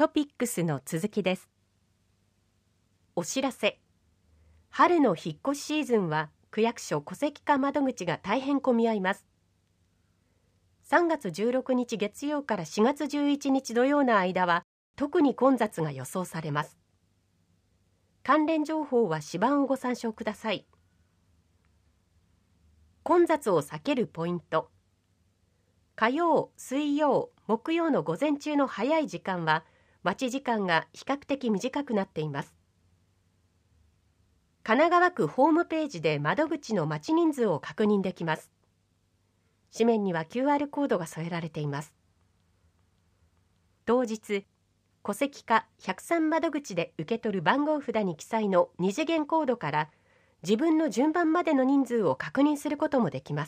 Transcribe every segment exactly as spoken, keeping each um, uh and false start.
トピックスの続きです。お知らせ。春の引っ越しシーズンは区役所戸籍課窓口が大変混み合います。さんがつじゅうろくにち月曜からしがつじゅういちにち土曜の間は特に混雑が予想されます。関連情報は私版をご参照ください。混雑を避けるポイント。火曜、水曜、木曜の午前中の早い時間は待ち時間が比較的短くなっています。神奈川区ホームページで窓口の待ち人数を確認できます。紙面には キューアール コードが添えられています。当日、戸籍課ひゃくさん窓口で受け取る番号札に記載の二次元コードから自分の順番までの人数を確認することもできます。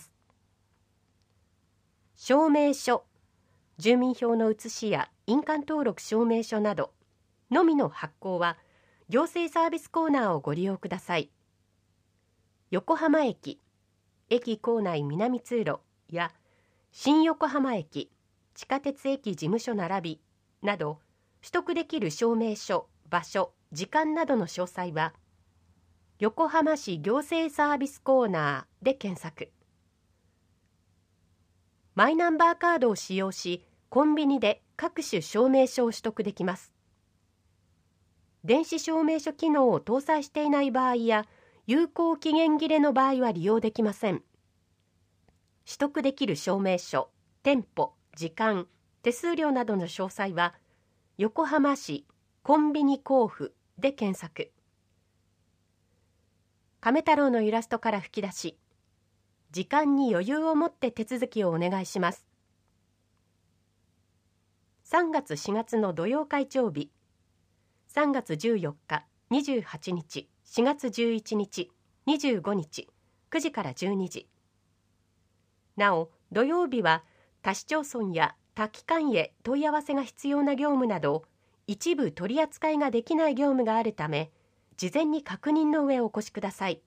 証明書、住民票の写しや印鑑登録証明書などのみの発行は行政サービスコーナーをご利用ください。横浜駅、駅構内南通路や新横浜駅、地下鉄駅事務所並びなど取得できる証明書、場所、時間などの詳細は横浜市行政サービスコーナーで検索。マイナンバーカードを使用し、コンビニで各種証明書を取得できます。電子証明書機能を搭載していない場合や有効期限切れの場合は利用できません。取得できる証明書、店舗、時間、手数料などの詳細は横浜市コンビニ交付で検索。亀太郎のイラストから吹き出し、時間に余裕を持って手続きをお願いします。さんがつしがつの土曜開帳日、さんがつじゅうよっか、にじゅうはちにち、しがつじゅういちにち、にじゅうごにち、くじからじゅうにじ。なお、土曜日は他市町村や他機関へ問い合わせが必要な業務など、一部取り扱いができない業務があるため、事前に確認の上お越しください。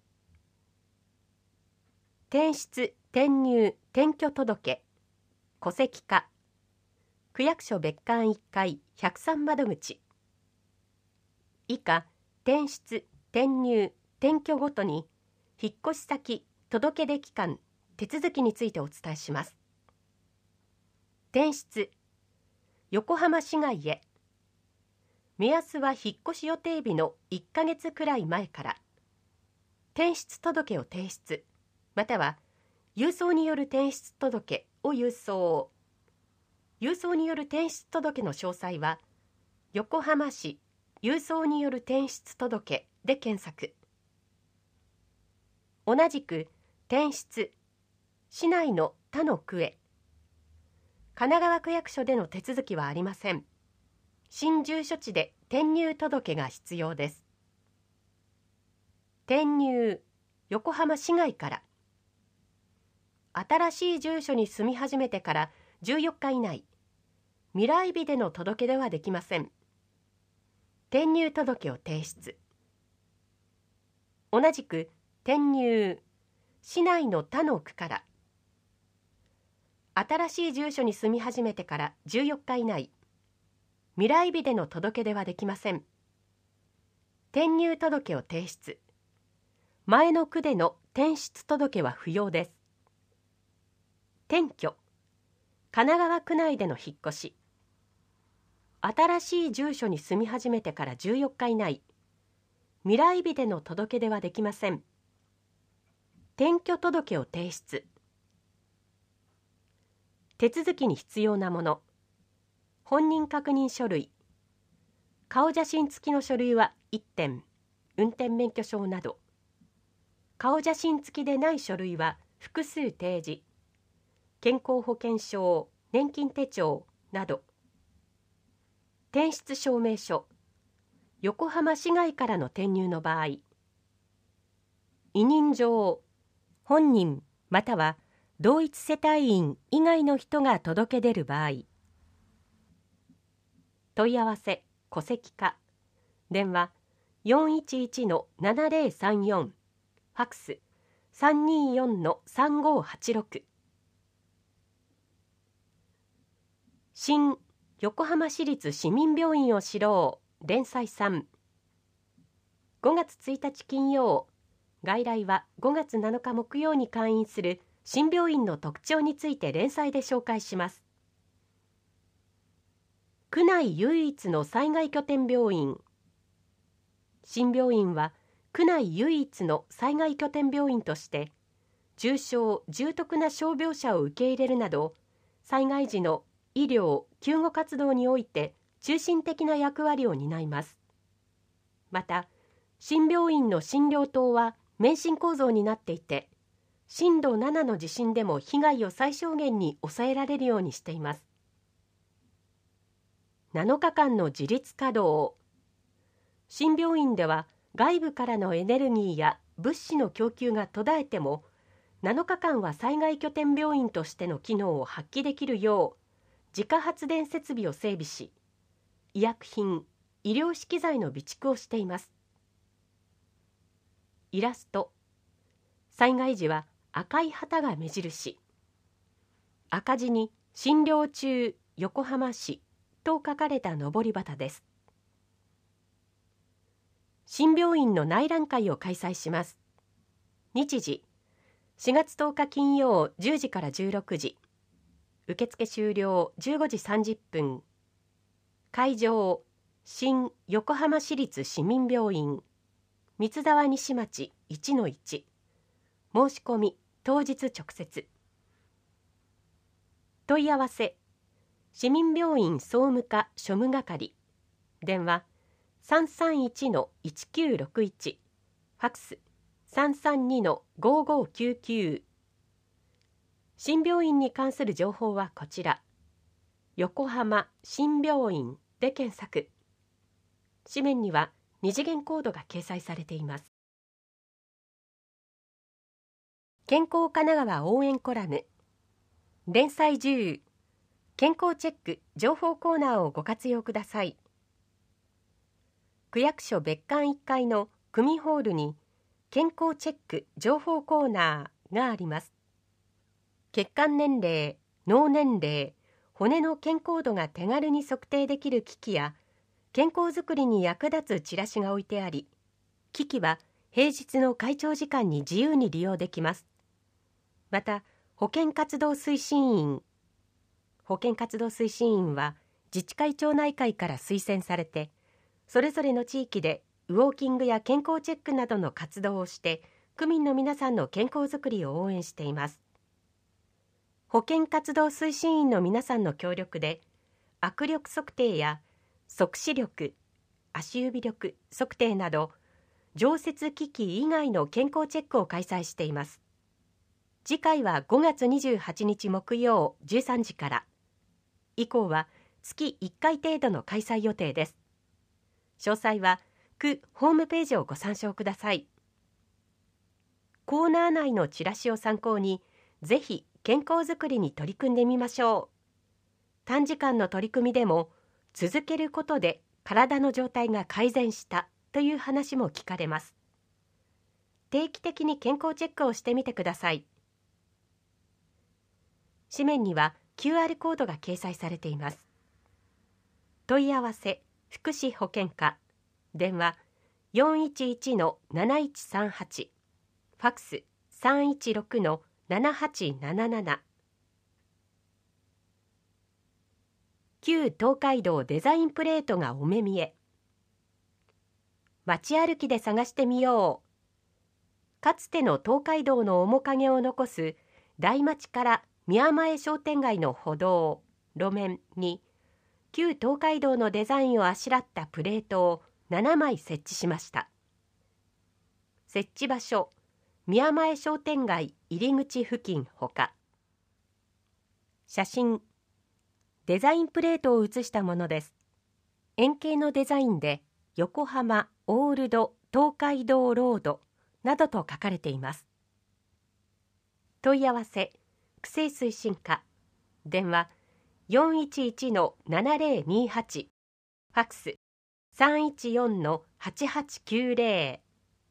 転出、転入、転居届、戸籍課、区役所別館いっかいひゃくさん窓口。以下、転出、転入、転居ごとに引っ越し先、届出期間、手続きについてお伝えします。転出、横浜市外へ。目安は引っ越し予定日のいっかげつくらい前から。転出届を提出、または郵送による転出届を郵送。郵送による転出届の詳細は横浜市郵送による転出届で検索。同じく転出、市内の他の区へ。神奈川区役所での手続きはありません。新住所地で転入届が必要です。転入、横浜市外から。新しい住所に住み始めてからじゅうよっか以内、未来日での届け出はできません。転入届を提出。同じく転入、市内の他の区から。新しい住所に住み始めてからじゅうよっか以内、未来日での届け出はできません。転入届を提出。前の区での転出届は不要です。転居、神奈川区内での引っ越し。新しい住所に住み始めてからじゅうよっか以内、未来日での届け出はできません。転居届を提出。手続きに必要なもの。本人確認書類。顔写真付きの書類はいってん、運転免許証など。顔写真付きでない書類は複数提示。健康保険証、年金手帳など。転出証明書、横浜市外からの転入の場合、委任状、本人または同一世帯員以外の人が届け出る場合。問い合わせ、戸籍課、電話 よんいちいちのななぜろさんよん、ファックス さんにーよんのさんごーはちろく。新横浜市立市民病院を知ろう連載さん。ごがつついたち金曜、外来はごがつなのか木曜に開院する新病院の特徴について連載で紹介します。区内唯一の災害拠点病院。新病院は区内唯一の災害拠点病院として重症・重篤な傷病者を受け入れるなど災害時の医療・救護活動において中心的な役割を担います。また新病院の診療棟は免震構造になっていて震度ななの地震でも被害を最小限に抑えられるようにしています。なのかかんの自立稼働。新病院では外部からのエネルギーや物資の供給が途絶えてもなのかかんは災害拠点病院としての機能を発揮できるよう自家発電設備を整備し医薬品・医療資機材の備蓄をしています。イラスト。災害時は赤い旗が目印。赤字に診療中横浜市と書かれたのぼり旗です。新病院の内覧会を開催します。日時しがつとおか金曜じゅうじからじゅうろくじ。受付終了じゅうごじさんじゅっぷん。会場新横浜市立市民病院三沢西町 いちのいち。申し込み当日直接。問い合わせ市民病院総務課庶務係。電話 さんさんいちのいちきゅうろくいち。ファックス さんさんにのごごきゅうきゅう。新病院に関する情報はこちら。横浜新病院で検索。紙面には二次元コードが掲載されています。健康神奈川応援コラム連載じゅう。健康チェック情報コーナーをご活用ください。区役所別館いっかいの区民ホールに健康チェック情報コーナーがあります。血管年齢、脳年齢、骨の健康度が手軽に測定できる機器や健康づくりに役立つチラシが置いてあり、機器は平日の会長時間に自由に利用できます。また保健活動推進員保健活動推進員は自治会町内会から推薦されてそれぞれの地域でウォーキングや健康チェックなどの活動をして区民の皆さんの健康づくりを応援しています。保健活動推進員の皆さんの協力で握力測定や足指力、足指力測定など常設機器以外の健康チェックを開催しています。次回はごがつにじゅうはちにち木曜じゅうさんじから。以降は月いっかい程度の開催予定です。詳細は区ホームページをご参照ください。コーナー内のチラシを参考にぜひ健康づくりに取り組んでみましょう。短時間の取り組みでも続けることで体の状態が改善したという話も聞かれます。定期的に健康チェックをしてみてください。紙面には キューアール コードが掲載されています。問い合わせ福祉保健課。電話 よんいちいちのなないちさんはち。ファックス さんいちろくのななはちなななな。旧東海道デザインプレートがお目見え。街歩きで探してみよう。かつての東海道の面影を残す大町から宮前商店街の歩道、路面に旧東海道のデザインをあしらったプレートをななまい設置しました。設置場所、宮前商店街入り口付近ほか。写真、デザインプレートを写したものです。円形のデザインで横浜オールド東海道ロードなどと書かれています。問い合わせ区政推進課。電話よんいちいちのななぜろにはち。ファックス さんいちよんのはちはちきゅうぜろ。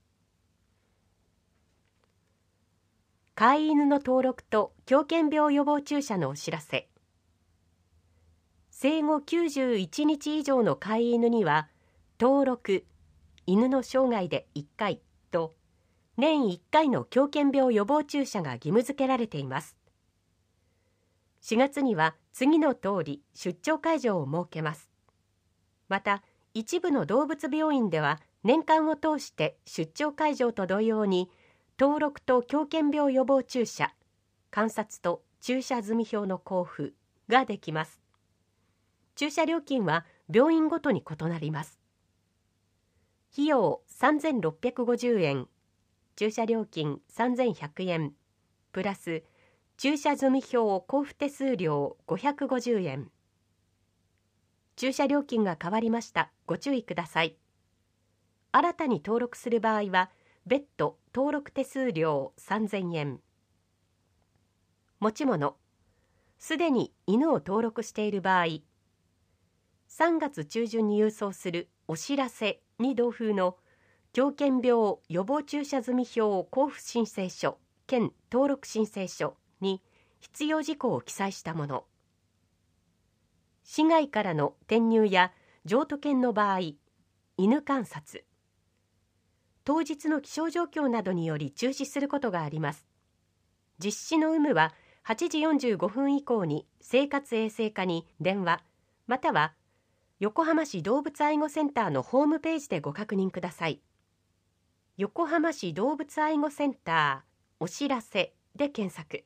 飼い犬の登録と狂犬病予防注射のお知らせ。 生後きゅうじゅういちにち以上の飼い犬には登録、犬の生涯でいっかいと年いっかいの狂犬病予防注射が義務付けられています。しがつには次の通り出張会場を設けます。また一部の動物病院では年間を通して出張会場と同様に登録と狂犬病予防注射、観察と注射済表の交付ができます。注射料金は病院ごとに異なります。費用さんぜんろっぴゃくごじゅうえん、注射料金さんぜんひゃくえん、プラス注射済表交付手数料ごひゃくごじゅうえん。注射料金が変わりました。ご注意ください。新たに登録する場合は別途登録手数料さんぜんえん。持ち物、すでに犬を登録している場合、さんがつ中旬に郵送するお知らせに同封の狂犬病予防注射済表交付申請書兼登録申請書に必要事項を記載したもの。市外からの転入や譲渡犬の場合、犬観察。当日の気象状況などにより中止することがあります。実施の有無ははちじよんじゅうごふん以降に生活衛生課に電話、または横浜市動物愛護センターのホームページでご確認ください。横浜市動物愛護センターお知らせで検索。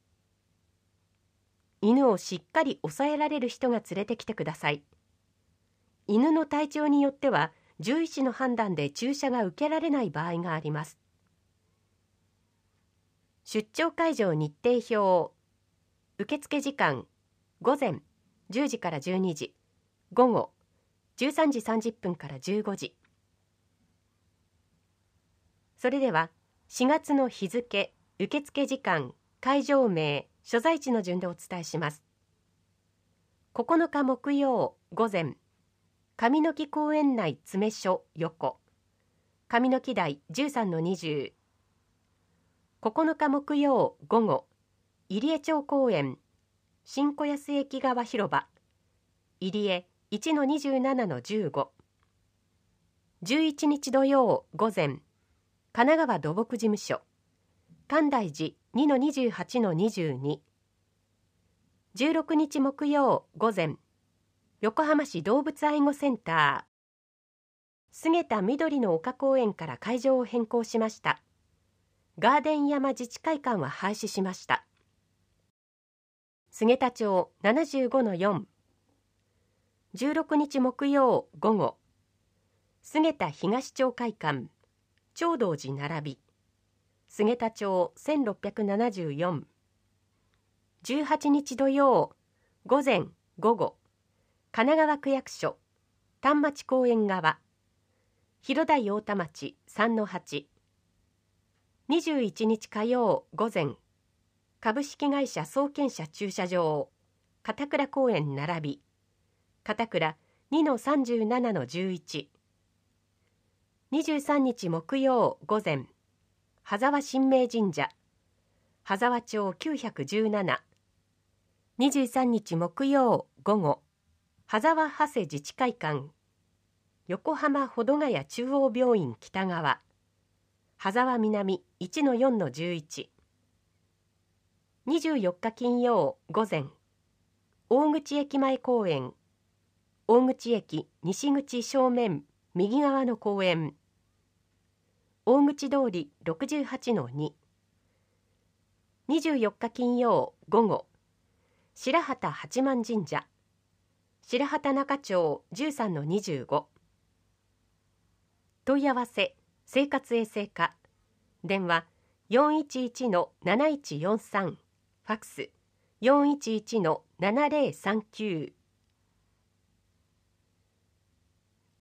犬をしっかり抑えられる人が連れてきてください。犬の体調によっては獣医師の判断で注射が受けられない場合があります。出張会場日程表。受付時間午前じゅうじからじゅうにじ、午後じゅうさんじさんじゅっぷんからじゅうごじ。それではしがつの日付、受付時間、会場名、所在地の順でお伝えします。ここのか木曜午前、上野木公園内詰所横、上野木台 じゅうさんのにじゅう。ここのか木曜午後、入江町公園新小安駅側広場、入江 いちのにじゅうななのじゅうご。じゅういちにち土曜午前、神奈川土木事務所関大寺 にのにじゅうはちのにじゅうに。じゅうろくにち木曜午前、横浜市動物愛護センター菅田緑の丘公園から会場を変更しました。ガーデン山自治会館は廃止しました。菅田町 ななじゅうごのよん。じゅうろくにち木曜午後、菅田東町会館長道寺並び菅田町せんろっぴゃくななじゅうよん。じゅうはちにち土曜午前午後、神奈川区役所丹町公園側広大太田町 さんのはち。にじゅういちにち火曜午前、株式会社総研社駐車場片倉公園並び片倉 にのさんじゅうななのじゅういち。にじゅうさんにち木曜午前、羽沢神明神社羽沢町きゅうひゃくじゅうなな。にじゅうさんにち木曜午後、羽沢長谷自治会館横浜保土ヶ谷中央病院北側羽沢南 いちのよんのじゅういち。にじゅうよっか金曜午前、大口駅前公園大口駅西口正面右側の公園大口通りろくじゅうはちのに。にじゅうよっか金曜午後、白畑八幡神社白畑中町 じゅうさんのにじゅうご。問い合わせ生活衛生課電話 よんいちいちのなないちよんさん、ファクス よんいちいちのななぜろさんきゅう。